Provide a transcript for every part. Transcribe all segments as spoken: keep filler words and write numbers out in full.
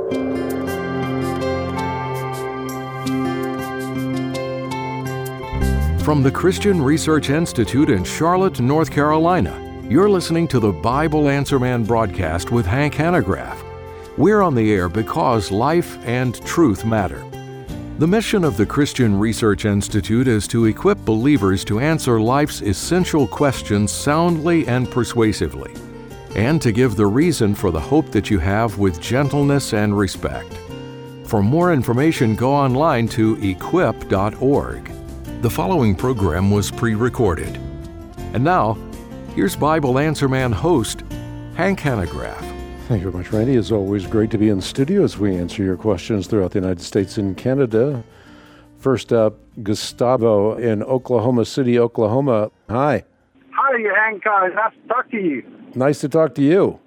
From the Christian Research Institute in Charlotte, North Carolina, you're listening to the Bible Answer Man broadcast with Hank Hanegraaff. We're on the air because life and truth matter. The mission of the Christian Research Institute is to equip believers to answer life's essential questions soundly and persuasively, and to give the reason for the hope that you have with gentleness and respect. For more information, go online to equip dot org. The following program was pre-recorded. And now, here's Bible Answer Man host, Hank Hanegraaff. Thank you very much, Randy. It's always great to be in studio as we answer your questions throughout the United States and Canada. First up, Gustavo in Oklahoma City, Oklahoma. Hi. Hi, Hank. Uh, nice to talk to you. Nice to talk to you.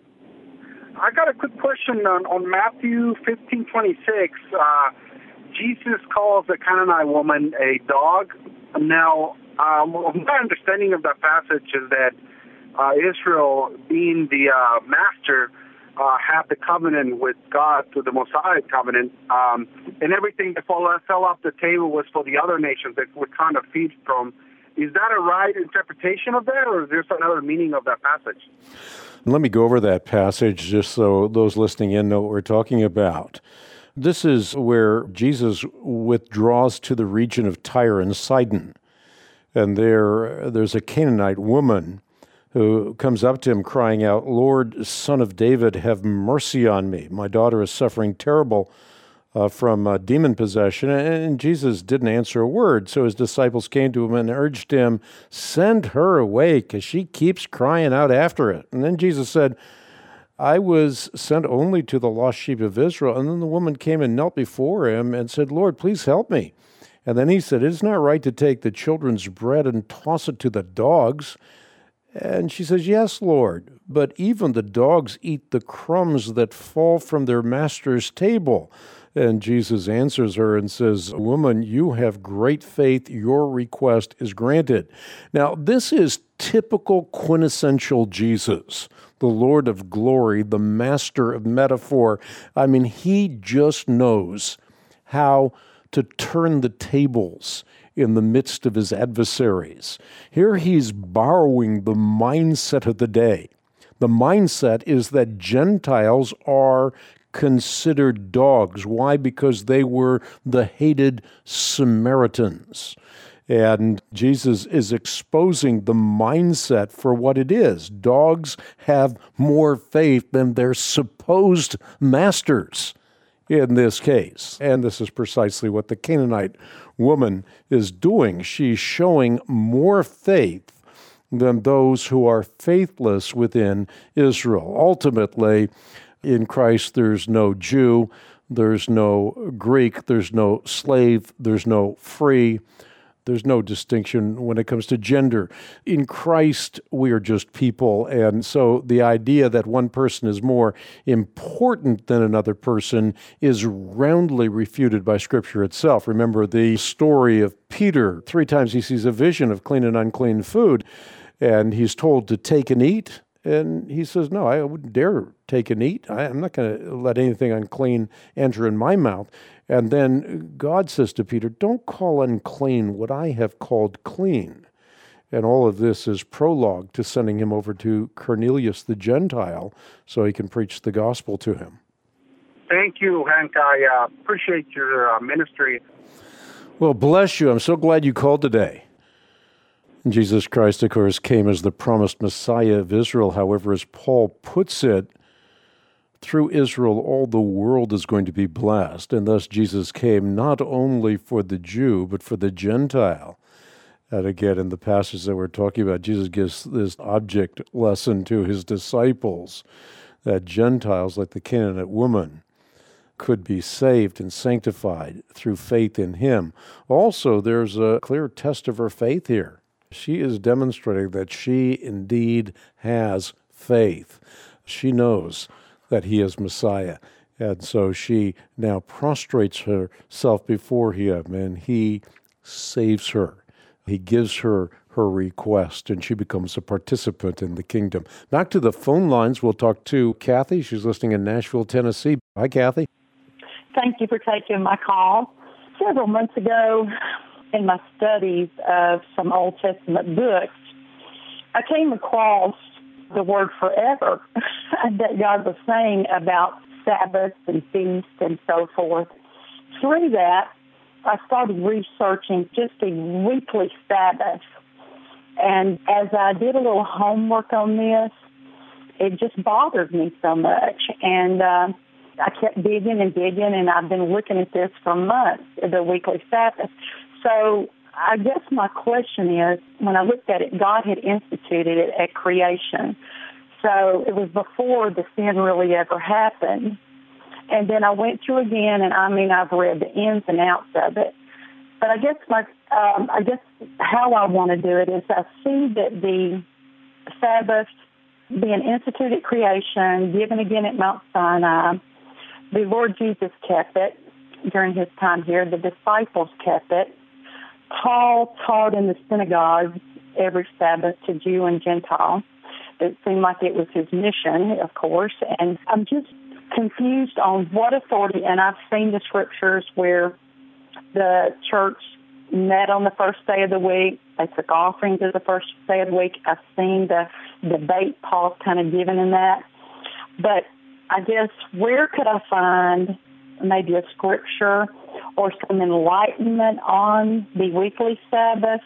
I got a quick question on, on Matthew fifteen twenty-six. Uh, Jesus calls the Canaanite woman a dog. Now, um, my understanding of that passage is that uh, Israel, being the uh, master, uh, had the covenant with God through the Mosaic covenant, um, and everything that fell, fell off the table was for the other nations that would kind of feed from. Is that a right interpretation of that, or is there another meaning of that passage? Let me go over that passage just so those listening in know what we're talking about. This is where Jesus withdraws to the region of Tyre and Sidon. And there, there's a Canaanite woman who comes up to him crying out, "Lord, Son of David, have mercy on me. My daughter is suffering terrible uh, from uh, demon possession." And Jesus didn't answer a word. So his disciples came to him and urged him, "Send her away, because she keeps crying out after it." And then Jesus said, "I was sent only to the lost sheep of Israel." And then the woman came and knelt before him and said, "Lord, please help me." And then he said, "It is not right to take the children's bread and toss it to the dogs." And she says, "Yes, Lord, but even the dogs eat the crumbs that fall from their master's table." And Jesus answers her and says, "Woman, you have great faith. Your request is granted." Now, this is typical quintessential Jesus, the Lord of glory, the master of metaphor. I mean, he just knows how to turn the tables in the midst of his adversaries. Here he's borrowing the mindset of the day. The mindset is that Gentiles are considered dogs. Why? Because they were the hated Samaritans. And Jesus is exposing the mindset for what it is. Dogs have more faith than their supposed masters in this case. And this is precisely what the Canaanite woman is doing. She's showing more faith than those who are faithless within Israel. Ultimately, in Christ, there's no Jew, there's no Greek, there's no slave, there's no free. There's no distinction when it comes to gender. In Christ, we are just people, and so the idea that one person is more important than another person is roundly refuted by Scripture itself. Remember the story of Peter. Three times he sees a vision of clean and unclean food, and he's told to take and eat, and he says, "No, I wouldn't dare take and eat. I, I'm not going to let anything unclean enter in my mouth." And then God says to Peter, "Don't call unclean what I have called clean." And all of this is prologue to sending him over to Cornelius the Gentile so he can preach the gospel to him. Thank you, Hank. I uh, appreciate your uh, ministry. Well, bless you. I'm so glad you called today. Jesus Christ, of course, came as the promised Messiah of Israel. However, as Paul puts it, through Israel, all the world is going to be blessed. And thus Jesus came not only for the Jew, but for the Gentile. And again, in the passage that we're talking about, Jesus gives this object lesson to his disciples, that Gentiles, like the Canaanite woman, could be saved and sanctified through faith in him. Also, there's a clear test of her faith here. She is demonstrating that she indeed has faith. She knows that he is Messiah. And so she now prostrates herself before him, and he saves her. He gives her her request, and she becomes a participant in the kingdom. Back to the phone lines, we'll talk to Kathy. She's listening in Nashville, Tennessee. Hi, Kathy. Thank you for taking my call. Several months ago, in my studies of some Old Testament books, I came across the word forever that God was saying about Sabbaths and feasts and so forth. Through that, I started researching just a weekly Sabbath. And as I did a little homework on this, it just bothered me so much. And uh, I kept digging and digging, and I've been looking at this for months, the weekly Sabbath. So I guess my question is, when I looked at it, God had instituted it at creation. So it was before the sin really ever happened. And then I went through again, and I mean, I've read the ins and outs of it. But I guess my, um, I guess how I want to do it is I see that the Sabbath being instituted at creation, given again at Mount Sinai, the Lord Jesus kept it during his time here. The disciples kept it. Paul taught in the synagogue every Sabbath to Jew and Gentile. It seemed like it was his mission, of course. And I'm just confused on what authority, and I've seen the scriptures where the church met on the first day of the week. They took offerings of the first day of the week. I've seen the debate Paul's kind of given in that. But I guess where could I find maybe a scripture or some enlightenment on the weekly Sabbath?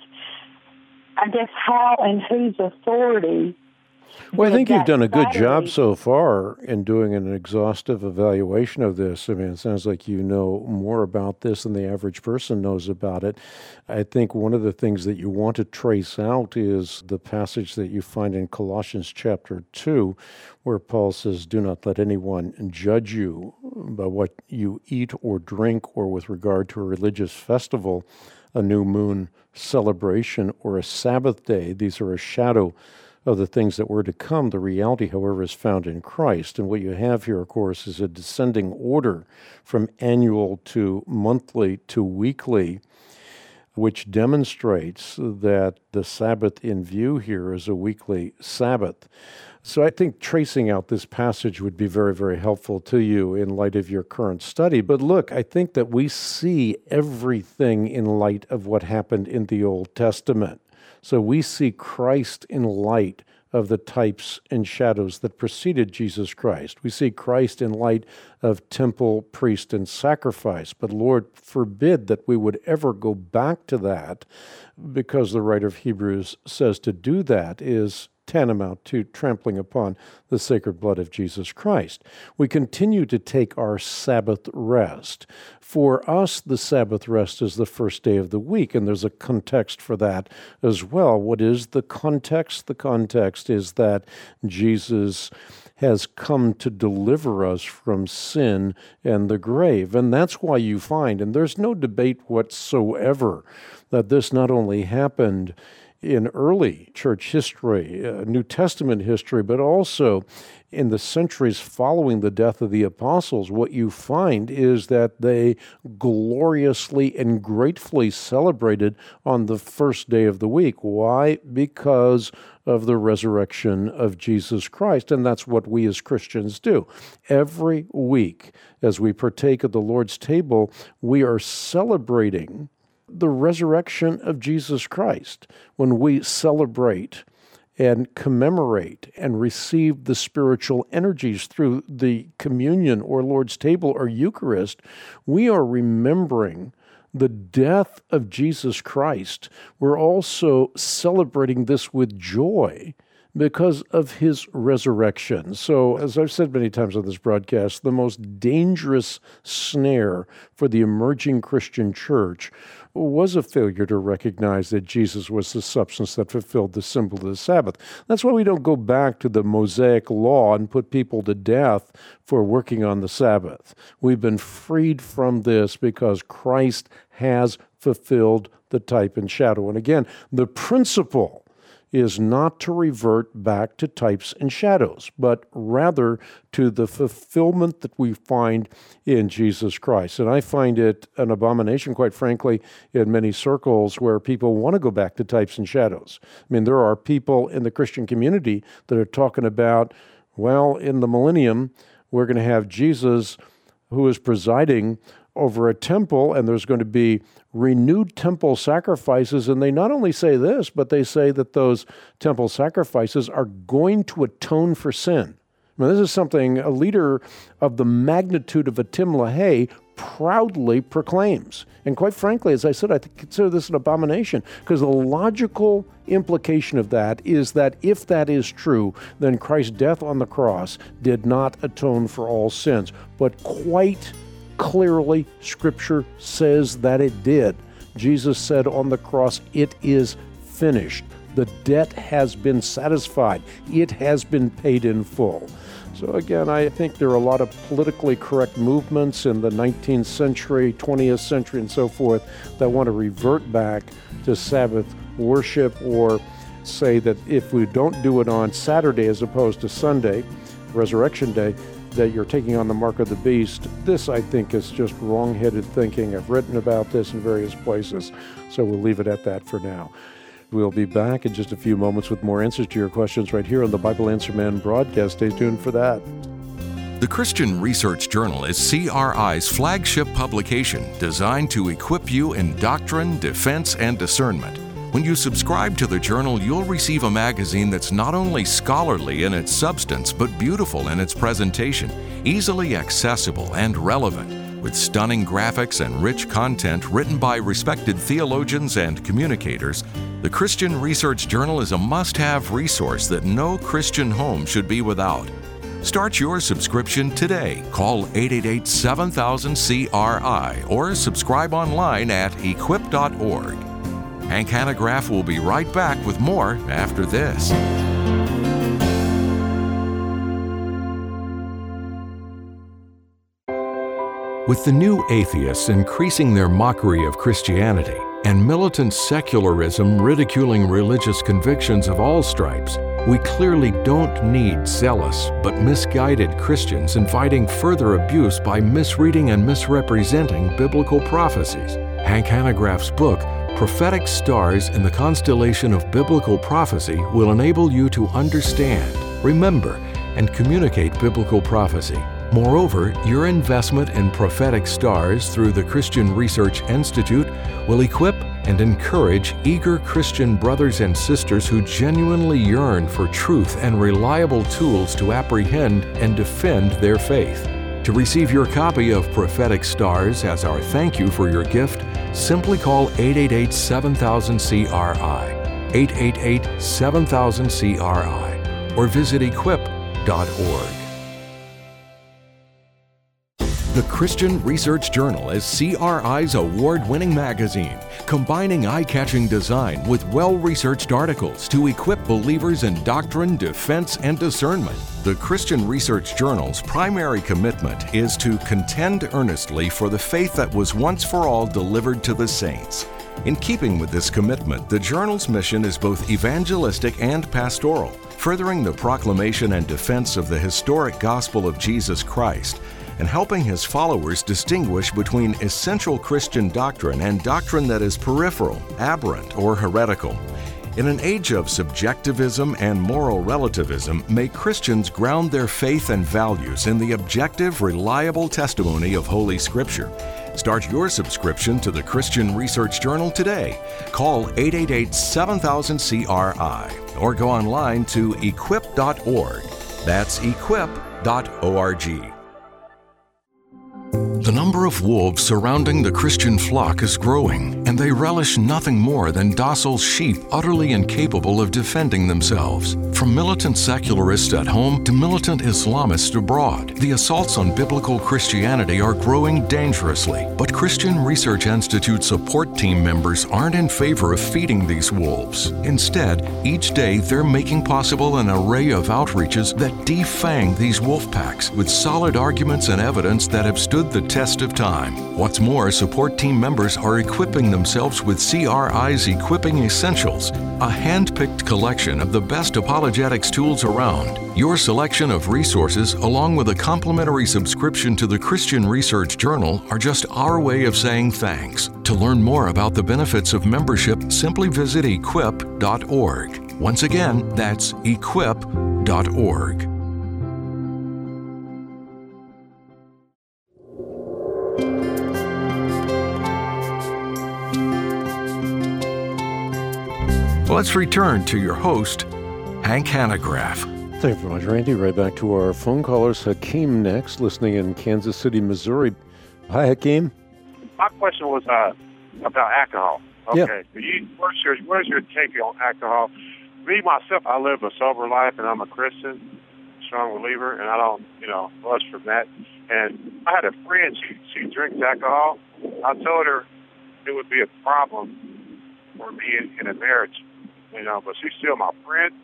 I guess how and whose authority? Well, I think you've done a good Saturday job so far in doing an exhaustive evaluation of this. I mean, it sounds like you know more about this than the average person knows about it. I think one of the things that you want to trace out is the passage that you find in Colossians chapter two, where Paul says, "Do not let anyone judge you by what you eat or drink, or with regard to a religious festival, a new moon celebration, or a Sabbath day. These are a shadow of the things that were to come. The reality, however, is found in Christ." And what you have here, of course, is a descending order from annual to monthly to weekly, which demonstrates that the Sabbath in view here is a weekly Sabbath. So I think tracing out this passage would be very, very helpful to you in light of your current study. But look, I think that we see everything in light of what happened in the Old Testament. So we see Christ in light of the types and shadows that preceded Jesus Christ. We see Christ in light of temple, priest, and sacrifice. But Lord, forbid that we would ever go back to that, because the writer of Hebrews says to do that is tantamount to trampling upon the sacred blood of Jesus Christ. We continue to take our Sabbath rest. For us, the Sabbath rest is the first day of the week, and there's a context for that as well. What is the context? The context is that Jesus has come to deliver us from sin and the grave. And that's why you find, and there's no debate whatsoever, that this not only happened in early church history, uh, New Testament history, but also in the centuries following the death of the apostles. What you find is that they gloriously and gratefully celebrated on the first day of the week. Why? Because of the resurrection of Jesus Christ. And that's what we as Christians do. Every week, as we partake of the Lord's table, we are celebrating the resurrection of Jesus Christ. When we celebrate and commemorate and receive the spiritual energies through the communion or Lord's table or Eucharist, we are remembering the death of Jesus Christ. We're also celebrating this with joy because of his resurrection. So, as I've said many times on this broadcast, the most dangerous snare for the emerging Christian church was a failure to recognize that Jesus was the substance that fulfilled the symbol of the Sabbath. That's why we don't go back to the Mosaic law and put people to death for working on the Sabbath. We've been freed from this because Christ has fulfilled the type and shadow. And again, the principle is not to revert back to types and shadows, but rather to the fulfillment that we find in Jesus Christ. And I find it an abomination, quite frankly, in many circles where people want to go back to types and shadows. I mean, there are people in the Christian community that are talking about, well, in the millennium, we're going to have Jesus who is presiding over a temple, and there's going to be renewed temple sacrifices. And they not only say this, but they say that those temple sacrifices are going to atone for sin. Now, this is something a leader of the magnitude of a Tim LaHaye proudly proclaims. And quite frankly, as I said, I consider this an abomination, because the logical implication of that is that if that is true, then Christ's death on the cross did not atone for all sins. But quite clearly, Scripture says that it did. Jesus said on the cross, "It is finished." The debt has been satisfied. It has been paid in full. So again, I think there are a lot of politically correct movements in the nineteenth century, twentieth century, and so forth that want to revert back to Sabbath worship, or say that if we don't do it on Saturday as opposed to Sunday, Resurrection Day, that you're taking on the mark of the beast. This, I think, is just wrong-headed thinking. I've written about this in various places, so we'll leave it at that for now. We'll be back in just a few moments with more answers to your questions right here on the Bible Answer Man broadcast. Stay tuned for that. The Christian Research Journal is C R I's flagship publication designed to equip you in doctrine, defense, and discernment. When you subscribe to the journal, you'll receive a magazine that's not only scholarly in its substance, but beautiful in its presentation, easily accessible and relevant, with stunning graphics and rich content written by respected theologians and communicators. The Christian Research Journal is a must-have resource that no Christian home should be without. Start your subscription today. Call eight eight eight, seven thousand, C R I or subscribe online at equip dot org. Hank Hanegraaff will be right back with more after this. With the new atheists increasing their mockery of Christianity and militant secularism ridiculing religious convictions of all stripes, we clearly don't need zealous but misguided Christians inviting further abuse by misreading and misrepresenting biblical prophecies. Hank Hanegraaff's book, Prophetic Stars in the Constellation of Biblical Prophecy, will enable you to understand, remember, and communicate biblical prophecy. Moreover, your investment in prophetic stars through the Christian Research Institute will equip and encourage eager Christian brothers and sisters who genuinely yearn for truth and reliable tools to apprehend and defend their faith. To receive your copy of Prophetic Stars as our thank you for your gift, simply call eight eight eight, seven thousand, C R I, eight eight eight, seven thousand, C R I, or visit equip dot org. The Christian Research Journal is C R I's award-winning magazine, combining eye-catching design with well-researched articles to equip believers in doctrine, defense, and discernment. The Christian Research Journal's primary commitment is to contend earnestly for the faith that was once for all delivered to the saints. In keeping with this commitment, the journal's mission is both evangelistic and pastoral, furthering the proclamation and defense of the historic gospel of Jesus Christ, and helping his followers distinguish between essential Christian doctrine and doctrine that is peripheral, aberrant, or heretical. In an age of subjectivism and moral relativism, may Christians ground their faith and values in the objective, reliable testimony of Holy Scripture. Start your subscription to the Christian Research Journal today. Call eight eight eight, seven thousand, C R I or go online to equip dot org. That's equip dot org. The number of wolves surrounding the Christian flock is growing, and they relish nothing more than docile sheep utterly incapable of defending themselves. From militant secularists at home to militant Islamists abroad, the assaults on biblical Christianity are growing dangerously. But Christian Research Institute support team members aren't in favor of feeding these wolves. Instead, each day they're making possible an array of outreaches that defang these wolf packs with solid arguments and evidence that have stood the test of time. What's more, support team members are equipping themselves with C R I's Equipping Essentials, a hand-picked collection of the best apologetics tools around. Your selection of resources, along with a complimentary subscription to the Christian Research Journal, are just our way of saying thanks. To learn more about the benefits of membership, simply visit equip dot org. Once again, that's equip dot org. Let's return to your host, Hank Hanegraaff. Thank you very much, Randy. Right back to our phone callers. Hakeem next, listening in Kansas City, Missouri. Hi, Hakeem. My question was uh, about alcohol. Okay. Yeah. So you, what's your, where's your take on alcohol? Me, myself, I live a sober life, and I'm a Christian, strong believer, and I don't, you know, lust from that. And I had a friend, she, she drinks alcohol. I told her it would be a problem for me in, in a marriage, you know, but she's still my friend.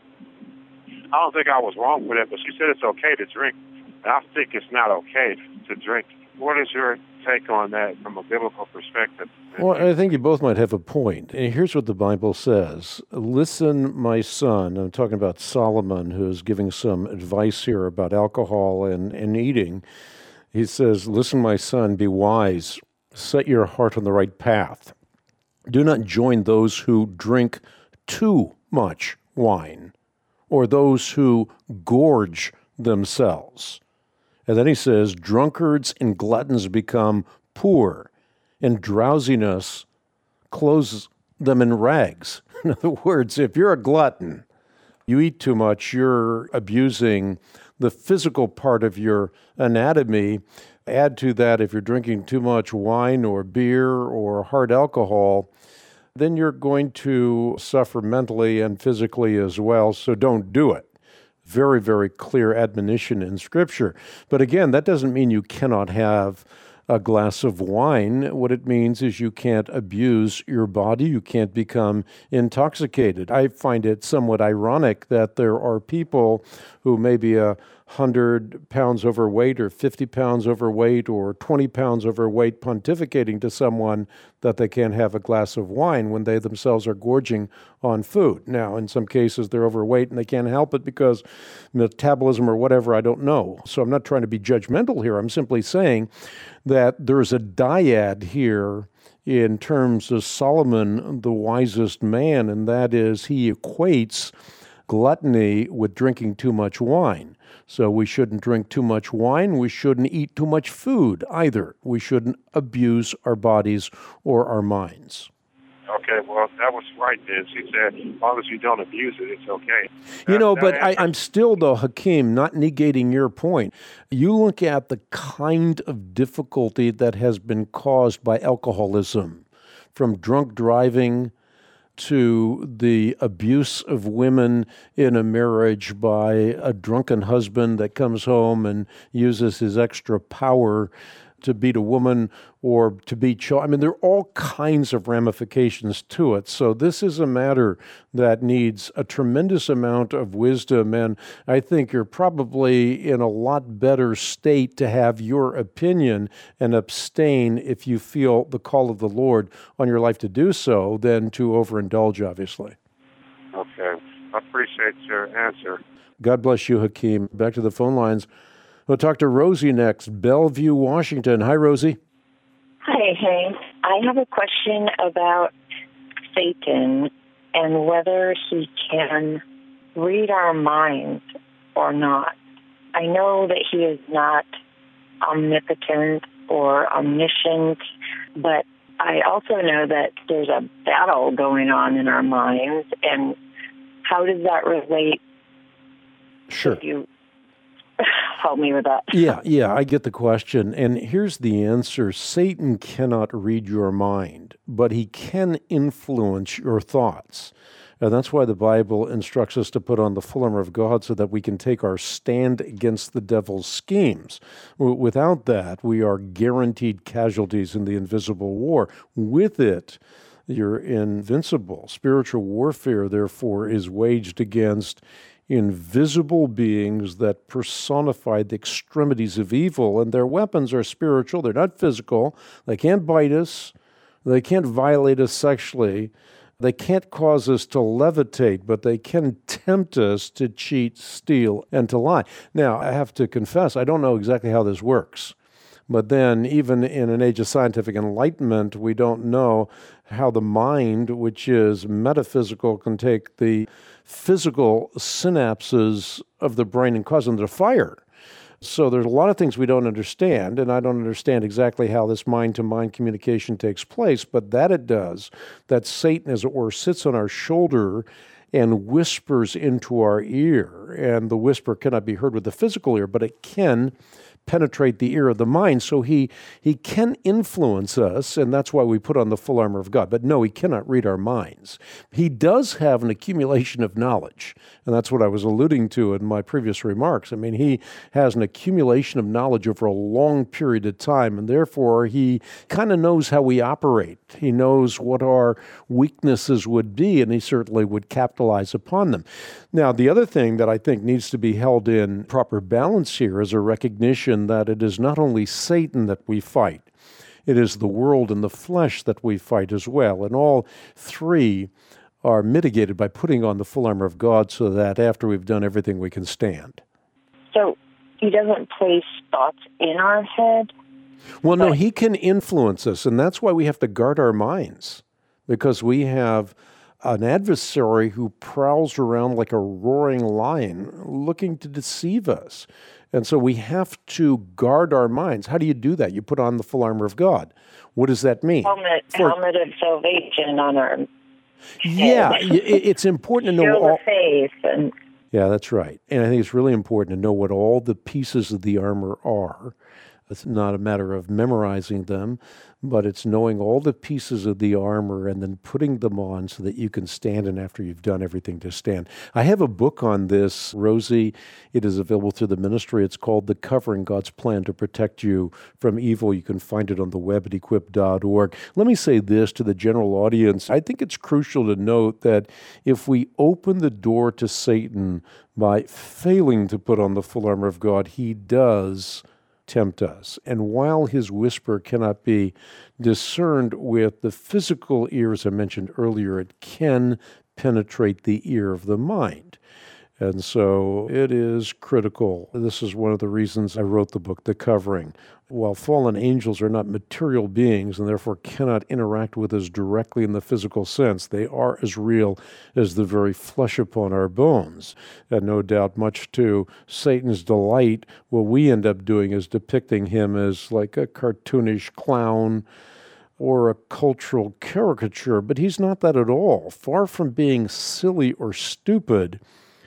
I don't think I was wrong for that, but she said it's okay to drink. And I think it's not okay to drink. What is your take on that from a biblical perspective? Well, I think you both might have a point. And here's what the Bible says. Listen, my son. I'm talking about Solomon, who's giving some advice here about alcohol and, and eating. He says, listen, my son, be wise. Set your heart on the right path. Do not join those who drink too much wine, or those who gorge themselves. And then he says, drunkards and gluttons become poor, and drowsiness clothes them in rags. In other words, if you're a glutton, you eat too much, you're abusing the physical part of your anatomy. Add to that, if you're drinking too much wine or beer or hard alcohol, then you're going to suffer mentally and physically as well, so don't do it. Very, very clear admonition in Scripture. But again, that doesn't mean you cannot have a glass of wine. What it means is you can't abuse your body. You can't become intoxicated. I find it somewhat ironic that there are people who may be a hundred pounds overweight or fifty pounds overweight or twenty pounds overweight pontificating to someone that they can't have a glass of wine when they themselves are gorging on food. Now, in some cases, they're overweight and they can't help it because metabolism or whatever, I don't know. So I'm not trying to be judgmental here. I'm simply saying that there's a dyad here in terms of Solomon, the wisest man, and that is he equates gluttony with drinking too much wine. So we shouldn't drink too much wine. We shouldn't eat too much food either. We shouldn't abuse our bodies or our minds. Okay, well, that was right then. She said, as long as you don't abuse it, it's okay. You know, That- but that I, answers- I'm still, though, Hakeem, not negating your point. You look at the kind of difficulty that has been caused by alcoholism, from drunk driving to the abuse of women in a marriage by a drunken husband that comes home and uses his extra power to beat a woman or to beat children. I mean, there are all kinds of ramifications to it. So this is a matter that needs a tremendous amount of wisdom, and I think you're probably in a lot better state to have your opinion and abstain if you feel the call of the Lord on your life to do so than to overindulge, obviously. Okay, I appreciate your answer. God bless you, Hakeem. Back to the phone lines. We'll talk to Rosie next, Bellevue, Washington. Hi, Rosie. Hi, Hank. I have a question about Satan and whether he can read our minds or not. I know that he is not omnipotent or omniscient, but I also know that there's a battle going on in our minds, and how does that relate? Sure. If you help me with that. Yeah, yeah, I get the question. And here's the answer. Satan cannot read your mind, but he can influence your thoughts. And that's why the Bible instructs us to put on the full armor of God so that we can take our stand against the devil's schemes. Without that, we are guaranteed casualties in the invisible war. With it, you're invincible. Spiritual warfare, therefore, is waged against invisible beings that personify the extremities of evil, and their weapons are spiritual. They're not physical. They can't bite us. They can't violate us sexually. They can't cause us to levitate, but they can tempt us to cheat, steal, and to lie. Now, I have to confess, I don't know exactly how this works. But then, even in an age of scientific enlightenment, we don't know how the mind, which is metaphysical, can take the physical synapses of the brain and cause them to fire. So there's a lot of things we don't understand, and I don't understand exactly how this mind-to-mind communication takes place, but that it does, that Satan, as it were, sits on our shoulder and whispers into our ear. And the whisper cannot be heard with the physical ear, but it can penetrate the ear of the mind. So he he can influence us, and that's why we put on the full armor of God. But no, he cannot read our minds. He does have an accumulation of knowledge, and that's what I was alluding to in my previous remarks. I mean, he has an accumulation of knowledge over a long period of time, and therefore he kind of knows how we operate. He knows what our weaknesses would be, and he certainly would capitalize upon them. Now, the other thing that I think needs to be held in proper balance here is a recognition that it is not only Satan that we fight, it is the world and the flesh that we fight as well. And all three are mitigated by putting on the full armor of God so that after we've done everything, we can stand. So he doesn't place thoughts in our head? Well, no, he can influence us, and that's why we have to guard our minds, because we have an adversary who prowls around like a roaring lion looking to deceive us. And so we have to guard our minds. How do you do that? You put on the full armor of God. What does that mean? Helmet, For, helmet of salvation on our head. Yeah, it's important to know Shield all. of faith. And Yeah, that's right. And I think it's really important to know what all the pieces of the armor are. It's not a matter of memorizing them, but it's knowing all the pieces of the armor and then putting them on so that you can stand and after you've done everything to stand. I have a book on this, Rosie. It is available through the ministry. It's called The Covering, God's Plan to Protect You from Evil. You can find it on the web at equip dot org. Let me say this to the general audience. I think it's crucial to note that if we open the door to Satan by failing to put on the full armor of God, he does tempt us. And while his whisper cannot be discerned with the physical ear, as I mentioned earlier, it can penetrate the ear of the mind. And so it is critical. This is one of the reasons I wrote the book, The Covering. While fallen angels are not material beings and therefore cannot interact with us directly in the physical sense, they are as real as the very flesh upon our bones. And no doubt, much to Satan's delight, what we end up doing is depicting him as like a cartoonish clown or a cultural caricature, but he's not that at all. Far from being silly or stupid,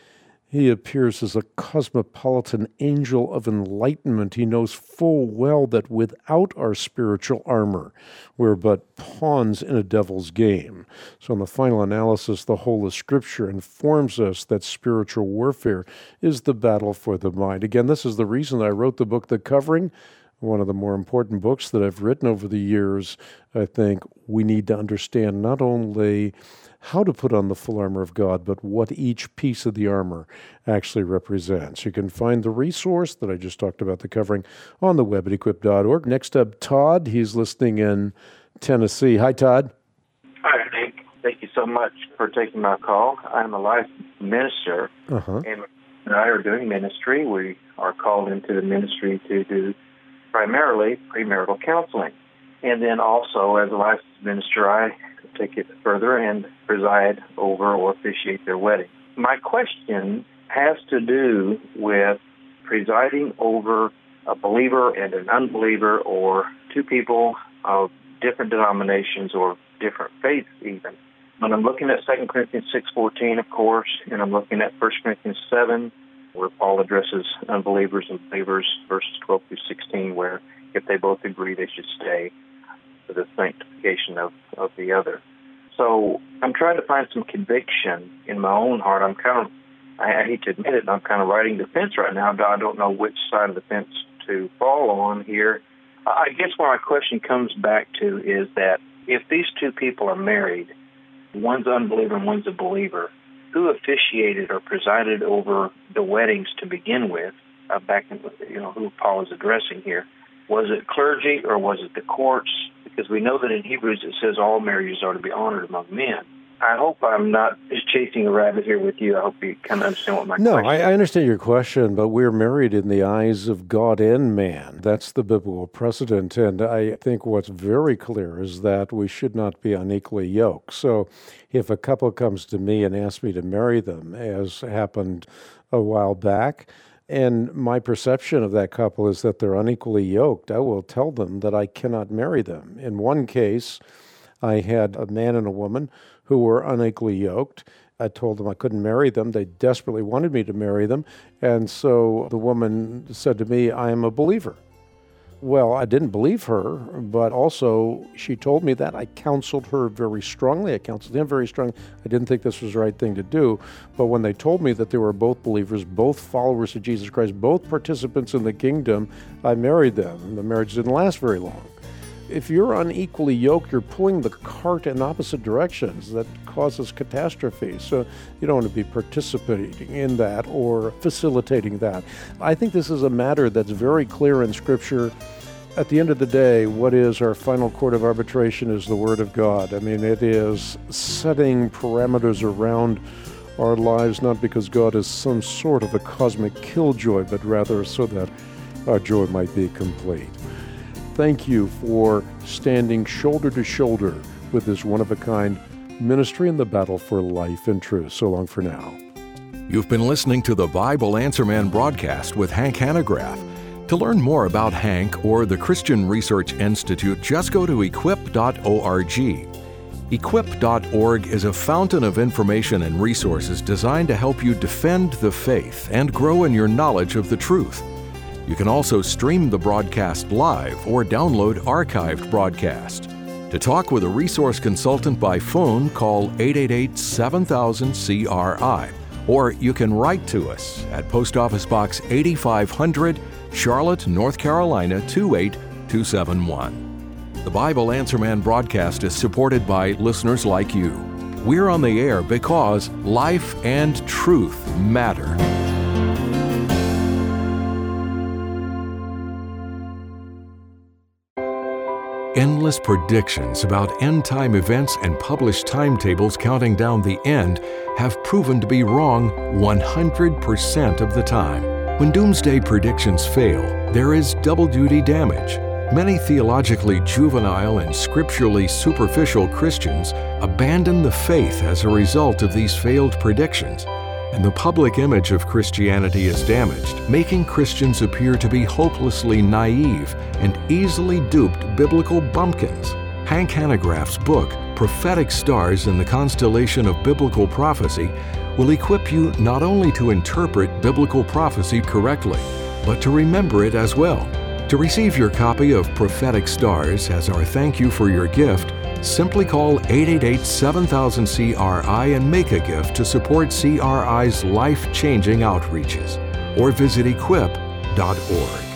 he appears as a cosmopolitan angel of enlightenment. He knows full well that without our spiritual armor, we're but pawns in a devil's game. So in the final analysis, the whole of Scripture informs us that spiritual warfare is the battle for the mind. Again, this is the reason I wrote the book, The Covering, one of the more important books that I've written over the years. I think we need to understand not only how to put on the full armor of God, but what each piece of the armor actually represents. You can find the resource that I just talked about, The Covering, on the web at equip dot org. Next up, Todd. He's listening in Tennessee. Hi, Todd. Hi, Hank. Thank you so much for taking my call. I'm a licensed minister, uh-huh. and I are doing ministry. We are called into the ministry to do primarily premarital counseling. And then also, as a licensed minister, I take it further and preside over or officiate their wedding. My question has to do with presiding over a believer and an unbeliever, or two people of different denominations or different faiths even. When I'm looking at Second Corinthians six fourteen, of course, and I'm looking at First Corinthians seven, where Paul addresses unbelievers and believers, verses twelve through sixteen, where if they both agree, they should stay for the sanctification of, of the other. So I'm trying to find some conviction in my own heart. I'm kind of, I, I hate to admit it, I'm kind of riding the fence right now. I don't know which side of the fence to fall on here. I guess where my question comes back to is that if these two people are married, one's an unbeliever and one's a believer, who officiated or presided over the weddings to begin with, uh, back in, you know, who Paul is addressing here? Was it clergy or was it the courts? Because we know that in Hebrews it says all marriages are to be honored among men. I hope I'm not just chasing a rabbit here with you. I hope you kind of understand what my no, question I, is. I understand your question, but we're married in the eyes of God and man. That's the biblical precedent, and I think what's very clear is that we should not be unequally yoked. So if a couple comes to me and asks me to marry them, as happened a while back, And my perception of that couple is that they're unequally yoked. I will tell them that I cannot marry them. In one case, I had a man and a woman who were unequally yoked. I told them I couldn't marry them. They desperately wanted me to marry them. And so the woman said to me, I am a believer. Well, I didn't believe her, but also she told me that. I counseled her very strongly. I counseled him very strongly. I didn't think this was the right thing to do. But when they told me that they were both believers, both followers of Jesus Christ, both participants in the kingdom, I married them. And the marriage didn't last very long. If you're unequally yoked, you're pulling the cart in opposite directions. That causes catastrophe. So you don't want to be participating in that or facilitating that. I think this is a matter that's very clear in Scripture. At the end of the day, what is our final court of arbitration is the Word of God. I mean, it is setting parameters around our lives, not because God is some sort of a cosmic killjoy, but rather so that our joy might be complete. Thank you for standing shoulder to shoulder with this one-of-a-kind ministry in the battle for life and truth. So long for now. You've been listening to the Bible Answer Man broadcast with Hank Hanegraaff. To learn more about Hank or the Christian Research Institute, just go to equip dot org. equip dot org is a fountain of information and resources designed to help you defend the faith and grow in your knowledge of the truth. You can also stream the broadcast live or download archived broadcast. To talk with a resource consultant by phone, call eight eight eight, seven thousand, C R I, or you can write to us at Post Office Box eighty-five hundred, Charlotte, North Carolina two eight two seven one. The Bible Answer Man broadcast is supported by listeners like you. We're on the air because life and truth matter. Endless predictions about end-time events and published timetables counting down the end have proven to be wrong one hundred percent of the time. When doomsday predictions fail, there is double-duty damage. Many theologically juvenile and scripturally superficial Christians abandon the faith as a result of these failed predictions, and the public image of Christianity is damaged, making Christians appear to be hopelessly naive and easily duped biblical bumpkins. Hank Hanegraaff's book, Prophetic Stars in the Constellation of Biblical Prophecy, will equip you not only to interpret biblical prophecy correctly, but to remember it as well. To receive your copy of Prophetic Stars as our thank you for your gift, simply call eight eight eight, seven thousand, C R I and make a gift to support C R I's life-changing outreaches, or visit equip dot org.